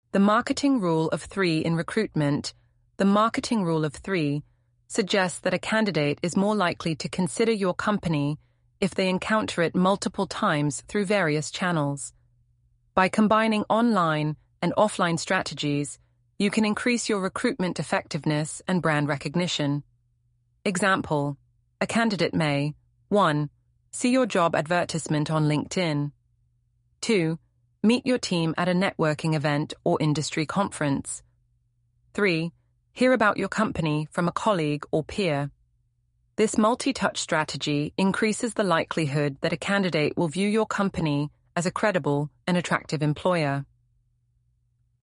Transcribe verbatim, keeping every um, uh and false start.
The marketing rule of three in recruitment. The marketing rule of three suggests that a candidate is more likely to consider your company if they encounter it multiple times through various channels. By combining online and offline strategies, you can increase your recruitment effectiveness and brand recognition. Example: a candidate may one See your job advertisement on LinkedIn. two Meet your team at a networking event or industry conference. three Hear about your company from a colleague or peer. This multi-touch strategy increases the likelihood that a candidate will view your company as a credible and attractive employer.